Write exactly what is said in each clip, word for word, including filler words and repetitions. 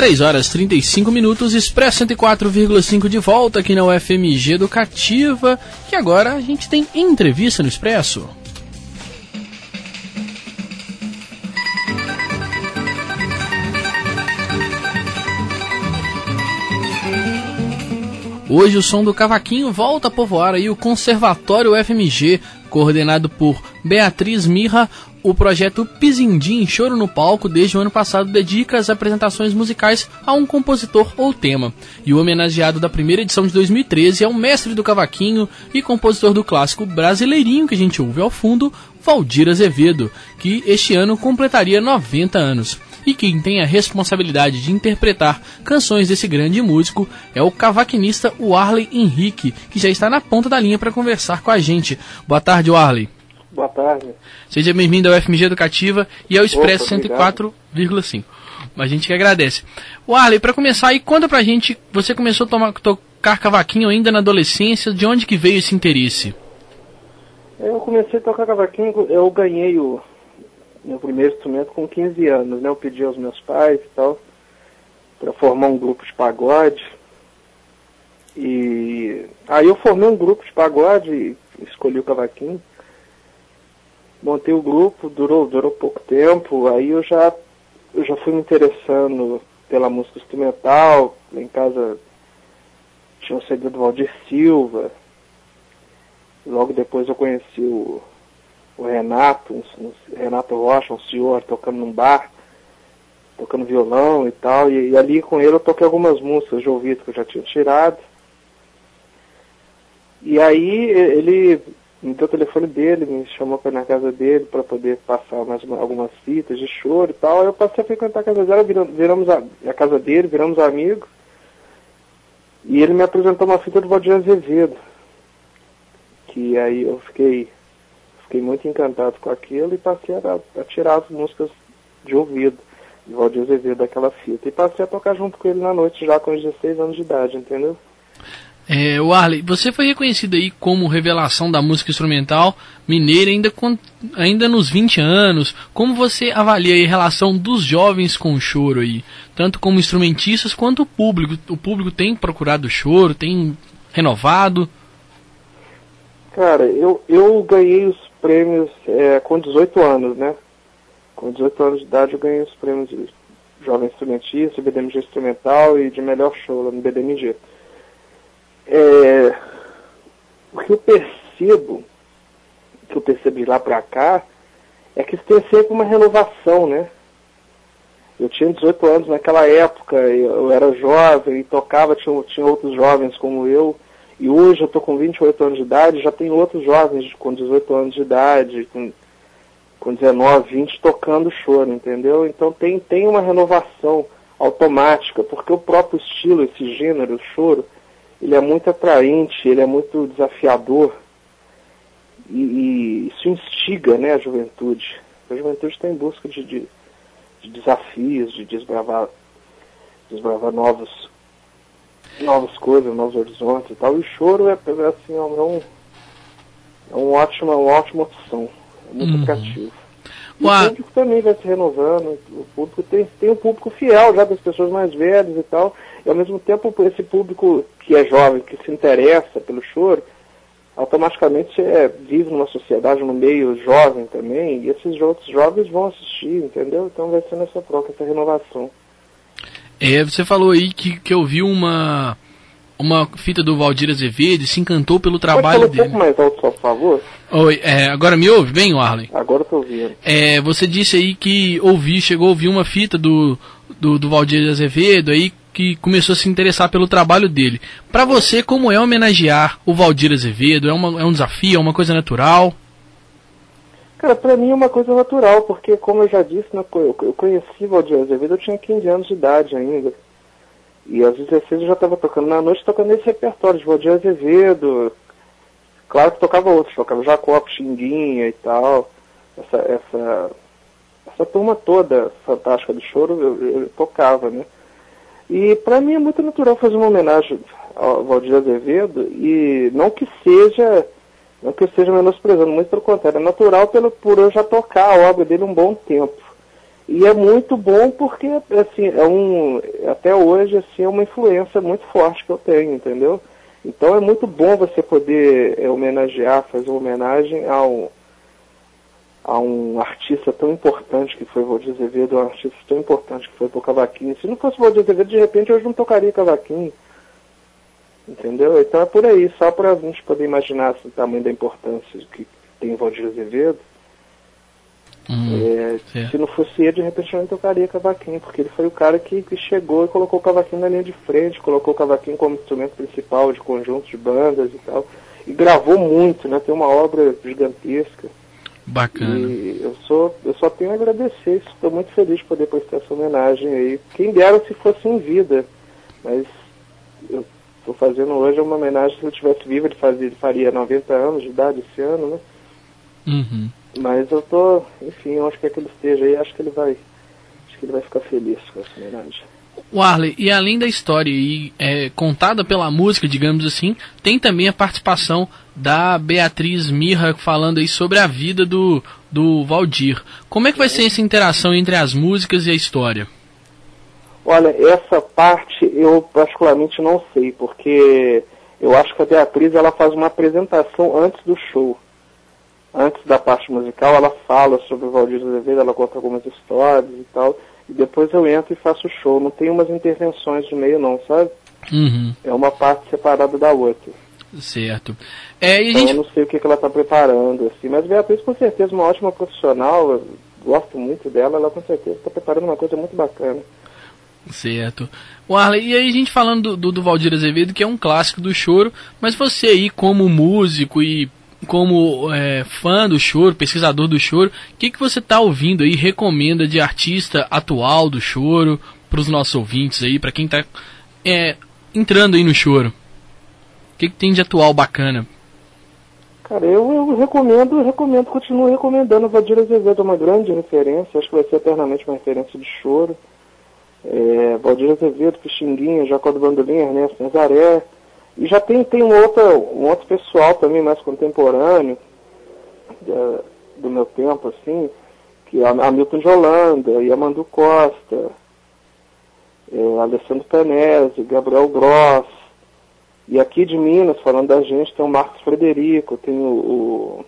três horas e trinta e cinco minutos, Expresso cento e quatro vírgula cinco de volta aqui na U F M G Educativa, que agora a gente tem entrevista no Expresso. Hoje o som do cavaquinho volta a povoar aí o Conservatório U F M G, coordenado por Beatriz Mirra. O projeto Pizindim Choro no Palco, desde o ano passado, dedica as apresentações musicais a um compositor ou tema. E o homenageado da primeira edição de dois mil e treze é o mestre do cavaquinho e compositor do clássico brasileirinho que a gente ouve ao fundo, Valdir Azevedo, que este ano completaria noventa anos. E quem tem a responsabilidade de interpretar canções desse grande músico é o cavaquinista Warley Henrique, que já está na ponta da linha para conversar com a gente. Boa tarde, Warley. Boa tarde. Seja bem-vindo ao U F M G Educativa e ao Expresso cento e quatro vírgula cinco. A gente que agradece. Warley, para começar aí, conta pra gente, você começou a tomar, tocar cavaquinho ainda na adolescência, de onde que veio esse interesse? Eu comecei a tocar cavaquinho, eu ganhei o meu primeiro instrumento com quinze anos, né? Eu pedi aos meus pais e tal, para formar um grupo de pagode. E aí eu formei um grupo de pagode e escolhi o cavaquinho. Montei o grupo, durou, durou pouco tempo, aí eu já, eu já fui me interessando pela música instrumental. Lá em casa tinha um C D do Valdir Silva. Logo depois eu conheci o, o Renato, um, um, Renato Rocha, um senhor tocando num bar, tocando violão e tal, e, e ali com ele eu toquei algumas músicas de ouvido que eu já tinha tirado. E aí ele me deu o telefone dele, me chamou para ir na casa dele para poder passar mais uma, algumas fitas de choro e tal. Aí eu passei a frequentar a casa dele, viramos, viramos a, a casa dele, viramos amigos. E ele me apresentou uma fita do Valdir Azevedo, que aí eu fiquei, fiquei muito encantado com aquilo e passei a, a tirar as músicas de ouvido de Valdir Azevedo daquela fita. E passei a tocar junto com ele na noite, já com dezesseis anos de idade, entendeu? É, Warley, você foi reconhecido aí como revelação da música instrumental mineira ainda, com, ainda nos vinte anos. Como você avalia aí a relação dos jovens com o choro aí? Tanto como instrumentistas quanto o público. O público tem procurado o choro, tem renovado? Cara, eu, eu ganhei os prêmios é, com dezoito anos, né? Com dezoito anos de idade eu ganhei os prêmios de jovem instrumentista, B D M G instrumental e de melhor show lá no B D M G. É, o que eu percebo, o que eu percebi de lá pra cá, é que tem sempre uma renovação, né? Eu tinha dezoito anos naquela época, eu, eu era jovem e tocava, tinha, tinha outros jovens como eu, e hoje eu tô com vinte e oito anos de idade, já tem outros jovens com dezoito anos de idade, com, com dezenove, vinte, tocando choro, entendeu? Então tem, tem uma renovação automática, porque o próprio estilo, esse gênero, o choro, ele é muito atraente, ele é muito desafiador e, e isso instiga, né, a juventude. A juventude está em busca de, de, de desafios, de desbravar, desbravar novos, novas coisas, novos horizontes e tal. E o choro é, assim, é, um, é um ótimo, uma ótima opção, é muito uhum. atrativo. E o público também vai se renovando, o público tem, tem um público fiel já das pessoas mais velhas e tal, e ao mesmo tempo esse público que é jovem, que se interessa pelo choro, automaticamente é, vive numa sociedade, no meio jovem também, e esses outros jovens vão assistir, entendeu? Então vai ser nessa troca, essa renovação. É, você falou aí que, que ouviu uma, uma fita do Valdir Azevedo e se encantou pelo trabalho Pode falar dele. um pouco mais alto, por favor? Oi, é, agora me ouve bem, Warley? Agora eu tô ouvindo. É, você disse aí que ouvi, chegou a ouvir uma fita do, do, do Valdir Azevedo aí, que começou a se interessar pelo trabalho dele. Para você, como é homenagear o Valdir Azevedo? É, uma, é um desafio, é uma coisa natural? Cara, pra mim é uma coisa natural, porque como eu já disse, né, eu conheci o Valdir Azevedo, eu tinha quinze anos de idade ainda. E aos dezesseis eu já estava tocando na noite, tocando esse repertório de Valdir Azevedo. Claro que tocava outros, tocava Jacó, Xinguinha e tal. Essa, essa, essa turma toda fantástica do choro eu, eu, eu tocava, né? E para mim é muito natural fazer uma homenagem ao Valdir Azevedo, e não que seja, não que eu esteja menosprezando, muito pelo contrário, é natural pelo, por eu já tocar a obra dele um bom tempo. E é muito bom porque, assim, é um, até hoje, assim, é uma influência muito forte que eu tenho, entendeu? Então é muito bom você poder é, homenagear, fazer uma homenagem a um, a um artista tão importante que foi Valdir Azevedo, um artista tão importante que foi pro cavaquinho. Se não fosse Valdir Azevedo, de repente, hoje não tocaria cavaquinho. Entendeu? Então é por aí, só para a gente poder imaginar assim, o tamanho da importância que tem Valdir Azevedo. Hum, é, se não fosse ele, de repente eu não tocaria cavaquinho, porque ele foi o cara que, que chegou e colocou o cavaquinho na linha de frente, colocou o cavaquinho como instrumento principal de conjuntos de bandas e tal, e gravou muito, né? Tem uma obra gigantesca. Bacana. E eu, sou, eu só tenho a agradecer, estou muito feliz de poder prestar essa homenagem aí. Quem dera se fosse em vida, mas eu estou fazendo hoje uma homenagem. Se ele estivesse vivo, ele, fazia, ele faria noventa anos de idade esse ano, né? Uhum. Mas eu tô, enfim, eu acho que é que ele esteja aí, acho que ele vai, acho que ele vai ficar feliz com essa homenagem. Warley, e além da história e, é, contada pela música, digamos assim, tem também a participação da Beatriz Mirra falando aí sobre a vida do, do Valdir. Como é que vai ser essa interação entre as músicas e a história? Olha, essa parte eu particularmente não sei, porque eu acho que a Beatriz ela faz uma apresentação antes do show. Antes da parte musical, ela fala sobre o Valdir Azevedo, ela conta algumas histórias e tal, e depois eu entro e faço o show. Não tem umas intervenções de meio não, sabe? Uhum. É uma parte separada da outra. Certo. É, e a então gente... eu não sei o que, que ela está preparando, assim, mas Beatriz com certeza é uma ótima profissional, eu gosto muito dela, ela com certeza está preparando uma coisa muito bacana. Certo. Warley, e aí a gente falando do, do, do Valdir Azevedo, que é um clássico do choro, mas você aí como músico e como é, fã do choro, pesquisador do choro, o que, que você está ouvindo aí, recomenda de artista atual do choro para os nossos ouvintes aí, para quem está é, entrando aí no choro? O que, que tem de atual bacana? Cara, eu, eu recomendo, recomendo, continuo recomendando. O Valdir Azevedo é uma grande referência, acho que vai ser eternamente uma referência de choro. É, Valdir Azevedo, Pixinguinha, Jacó do Bandolim, Ernesto Nazaré. E já tem, tem um, outro, um outro pessoal também mais contemporâneo, de, do meu tempo, assim, que é Hamilton de Holanda, Yamandu Costa, é, Alessandro Penese, Gabriel Gross. E aqui de Minas, falando da gente, tem o Marcos Frederico, tem o, o,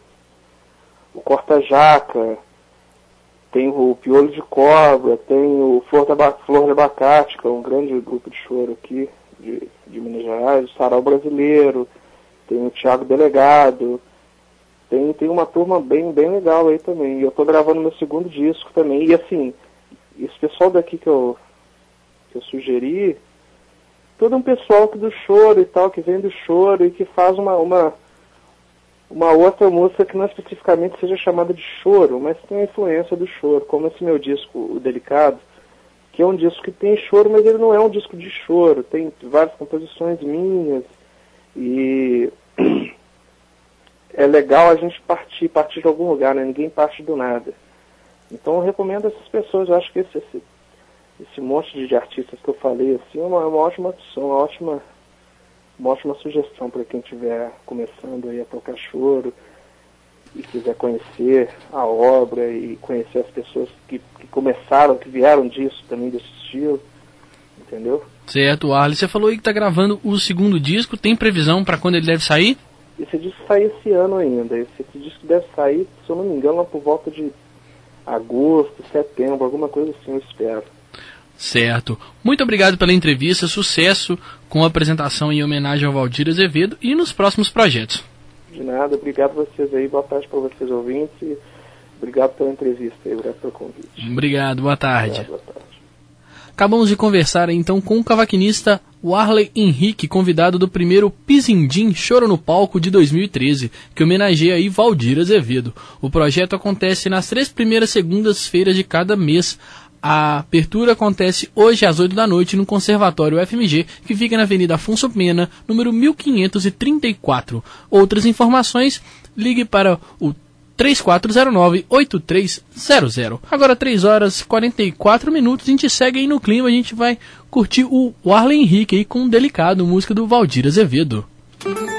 o Corta Jaca, tem o Piolho de Cobra, tem o Flor, da, Flor de Abacate, que é um grande grupo de choro aqui, de, de Minas Gerais, o Sarau Brasileiro, tem o Thiago Delegado, tem, tem uma turma bem, bem legal aí também. E eu estou gravando meu segundo disco também. E assim, esse pessoal daqui que eu, que eu sugeri, todo um pessoal que do choro e tal, que vem do choro e que faz uma, uma, uma outra música que não especificamente seja chamada de choro, mas tem a influência do choro, como esse meu disco, O Delicado, que é um disco que tem choro, mas ele não é um disco de choro, tem várias composições minhas, e é legal a gente partir, partir de algum lugar, né? Ninguém parte do nada. Então eu recomendo essas pessoas, eu acho que esse, esse, esse monte de artistas que eu falei, assim, é uma, é uma ótima opção, uma ótima, uma ótima sugestão para quem estiver começando aí a tocar choro, e quiser conhecer a obra e conhecer as pessoas que, que começaram, que vieram disso também, desse estilo, entendeu? Certo, Arlen. Você falou aí que está gravando o segundo disco, tem previsão para quando ele deve sair? Esse disco sai esse ano ainda, esse, esse disco deve sair, se eu não me engano, lá por volta de agosto, setembro, alguma coisa assim, eu espero. Certo. Muito obrigado pela entrevista, sucesso com a apresentação em homenagem ao Valdir Azevedo e nos próximos projetos. De nada, obrigado a vocês aí, boa tarde para vocês ouvintes e obrigado pela entrevista aí, obrigado pelo convite. Obrigado, boa tarde. Obrigado, boa tarde. Acabamos de conversar então com o cavaquinista Warley Henrique, convidado do primeiro Pizindim Choro no Palco de dois mil e treze, que homenageia aí Valdir Azevedo. O projeto acontece nas três primeiras segundas-feiras de cada mês. A abertura acontece hoje às oito da noite no Conservatório U F M G, que fica na Avenida Afonso Pena, número mil quinhentos e trinta e quatro. Outras informações, ligue para o três quatro zero nove, oito três zero zero. Agora três horas e quarenta e quatro minutos, a gente segue aí no clima, a gente vai curtir o Warley Henrique aí com um Delicado, música do Valdir Azevedo.